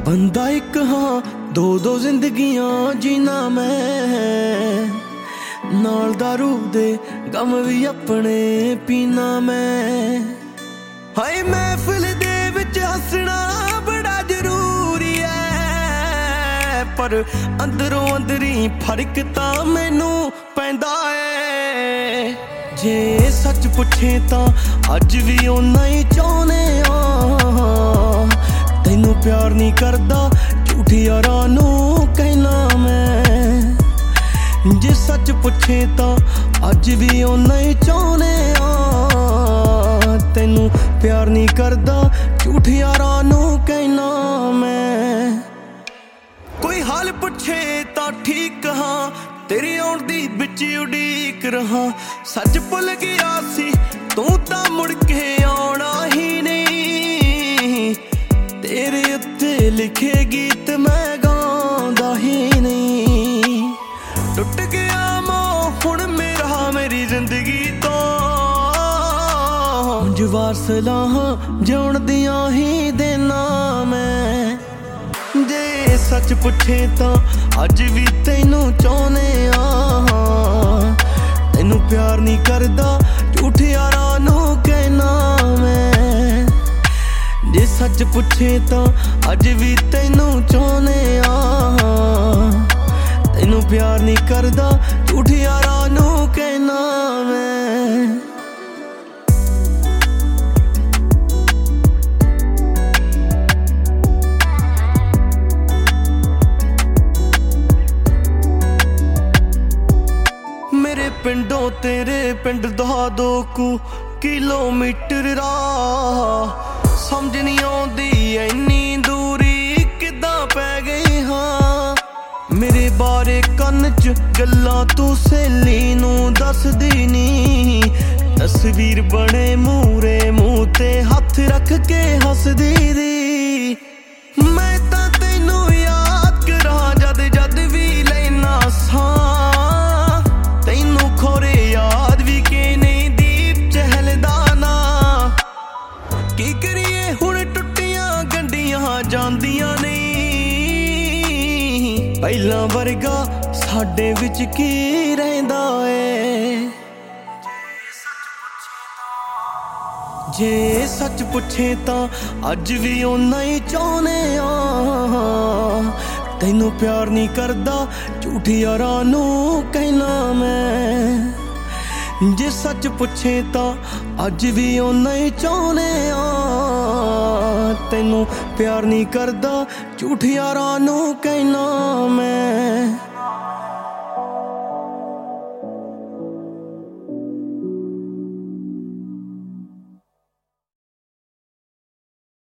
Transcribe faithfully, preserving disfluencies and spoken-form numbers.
बंदा एक हाँ दो दो जिंदगियां जीना मैं, नाल दारू दे गम भी अपने पीना मैं। हाय महफिल दे विच हसना बड़ा जरूरी है, पर अंदरों अंदरी फर्क तां मैनू पैंदा है। जे सच पुछे तां अज भी ओना ही चाहुंदे आ, तैनू प्यार नहीं करदा झूठी यारां नू कहना मैं। जे सच पुछे तां अज भी ओना ही चाहुंदे आ, तैनू प्यार नहीं करदा झूठी यारां नू कहना मैं। कोई हाल पुछे तां ठीक हाँ, तेरी आउण दी बिच उड़ीक रहा। सच भुल गया सी तू तां मुड़ के आउणा ही नहीं, तेरे उत्ते लिखे गीत मैं गाउंदा ही नहीं। टुट गया मोह हुण मेरा मेरी जिंदगी तो, जवार सलाहां जिउण दियां ही देना मैं। जे सच पुछे तां अज भी तैनू चाहुंदे आ, तैनू प्यार नहीं करदा झूठे यारां नू कहना मैं। जे सच पुछे तां अज भी तैनू चाहुंदे आ, तैनू प्यार नहीं करदा झूठे यारां नू कहना मैं। मेरे पिंडों तेरे पिंड दा दो कु किलोमीटर राह, समझ नहीं आउंदी इन्नी दूरी किदां पै गई हाँ। मेरे बारे कन्न च गल्लां तू सहेली नू दसदी नी, तस्वीर बने मूरे मूंह ते हथ रख के हसदी दी। मैं तां तैनू याद करां जद जद भी लैना सां, तैनू खोरे याद भी के नहीं दीप चहलदा ना। की करिए हुण टुटियां गंढियां जांदियां नहीं, पहिलां वर्गा साडे विच की रहिंदा ए। जे सच पुछे तां अज भी ओना ही चाहुंदे आ, तैनू प्यार नहीं करदा झूठी यारां नू कहना मैं। जे सच पुछे तां अज भी ओना ही चाहुंदे आ, तैनू प्यार नहीं करदा झूठी यारां नू कहना मैं।